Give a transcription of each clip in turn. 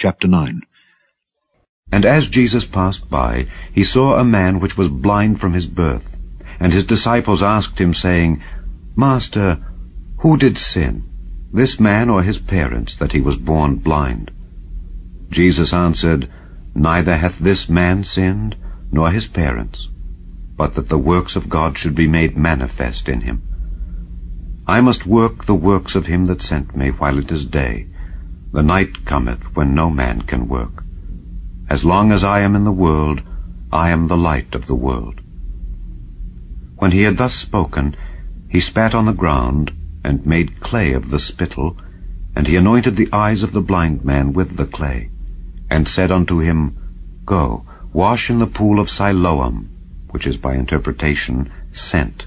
Chapter 9. And as Jesus passed by, he saw a man which was blind from his birth. And his disciples asked him, saying, Master, who did sin, this man or his parents, that he was born blind? Jesus answered, Neither hath this man sinned, nor his parents, but that the works of God should be made manifest in him. I must work the works of him that sent me while it is day. The night cometh when no man can work. As long as I am in the world, I am the light of the world. When he had thus spoken, he spat on the ground, and made clay of the spittle, and he anointed the eyes of the blind man with the clay, and said unto him, Go, wash in the pool of Siloam, which is by interpretation, sent.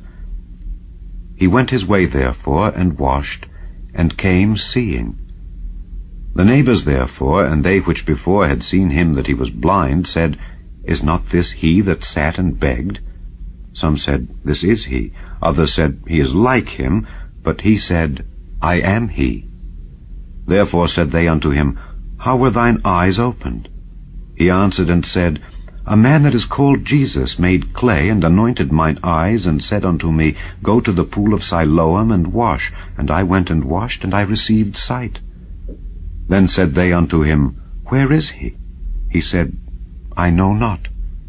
He went his way therefore, and washed, and came seeing. The neighbors therefore, and they which before had seen him that he was blind, said, Is not this he that sat and begged? Some said, This is he. Others said, He is like him. But he said, I am he. Therefore said they unto him, How were thine eyes opened? He answered and said, A man that is called Jesus made clay, and anointed mine eyes, and said unto me, Go to the pool of Siloam, and wash. And I went and washed, and I received sight. Then said they unto him, Where is he? He said, I know not.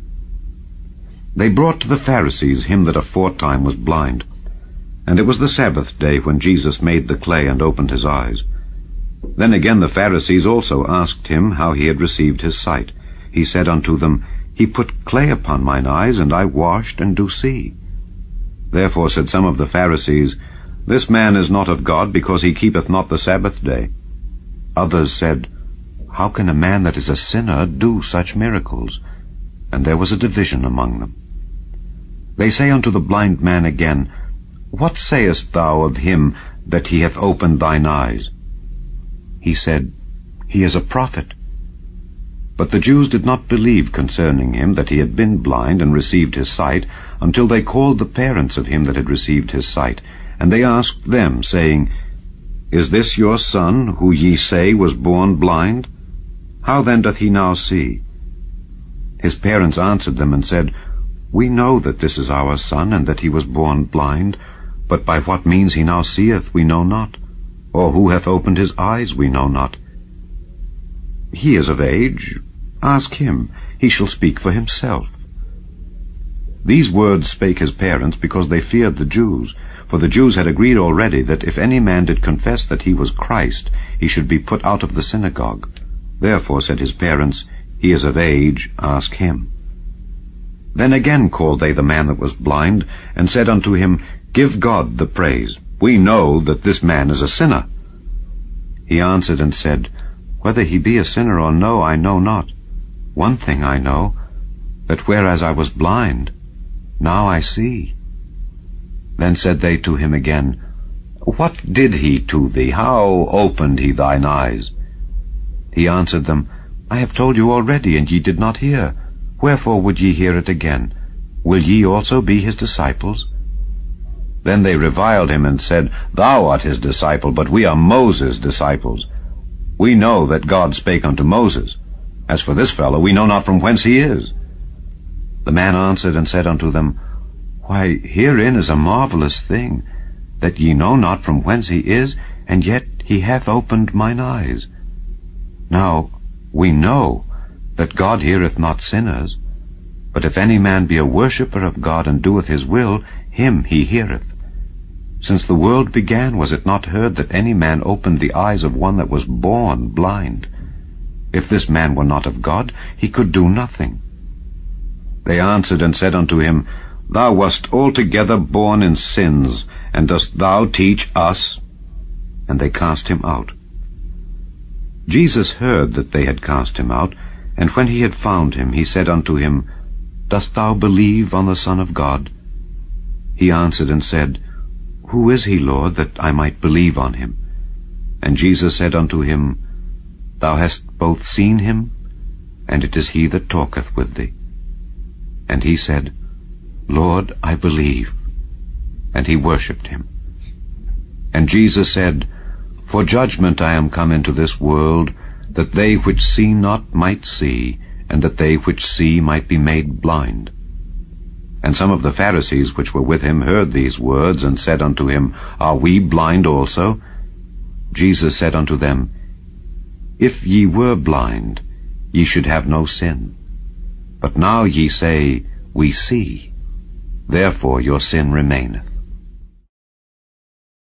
They brought to the Pharisees him that aforetime was blind. And it was the Sabbath day when Jesus made the clay and opened his eyes. Then again the Pharisees also asked him how he had received his sight. He said unto them, He put clay upon mine eyes, and I washed, and do see. Therefore said some of the Pharisees, This man is not of God, because he keepeth not the Sabbath day. Others said, How can a man that is a sinner do such miracles? And there was a division among them. They say unto the blind man again, What sayest thou of him that he hath opened thine eyes? He said, He is a prophet. But the Jews did not believe concerning him that he had been blind and received his sight, until they called the parents of him that had received his sight. And they asked them, saying, Is this your son, who ye say was born blind? How then doth he now see? His parents answered them and said, We know that this is our son, and that he was born blind. But by what means he now seeth we know not, or who hath opened his eyes we know not. He is of age. Ask him. He shall speak for himself. These words spake his parents, because they feared the Jews. For the Jews had agreed already that if any man did confess that he was Christ, he should be put out of the synagogue. Therefore said his parents, He is of age. Ask him. Then again called they the man that was blind, and said unto him, Give God the praise. We know that this man is a sinner. He answered and said, Whether he be a sinner or no, I know not. One thing I know, that whereas I was blind, now I see. Then said they to him again, What did he to thee? How opened he thine eyes? He answered them, I have told you already, and ye did not hear. Wherefore would ye hear it again? Will ye also be his disciples? Then they reviled him, and said, Thou art his disciple, but we are Moses' disciples. We know that God spake unto Moses. As for this fellow, we know not from whence he is. The man answered and said unto them, Why, herein is a marvelous thing, that ye know not from whence he is, and yet he hath opened mine eyes. Now we know that God heareth not sinners, but if any man be a worshipper of God, and doeth his will, him he heareth. Since the world began, was it not heard that any man opened the eyes of one that was born blind? If this man were not of God, he could do nothing. They answered and said unto him, Thou wast altogether born in sins, and dost thou teach us? And they cast him out. Jesus heard that they had cast him out, and when he had found him, he said unto him, Dost thou believe on the Son of God? He answered and said, Who is he, Lord, that I might believe on him? And Jesus said unto him, Thou hast both seen him, and it is he that talketh with thee. And he said, Lord, I believe. And he worshipped him. And Jesus said, For judgment I am come into this world, that they which see not might see, and that they which see might be made blind. And some of the Pharisees which were with him heard these words, and said unto him, Are we blind also? Jesus said unto them, If ye were blind, ye should have no sin. But now ye say, We see. Therefore your sin remaineth.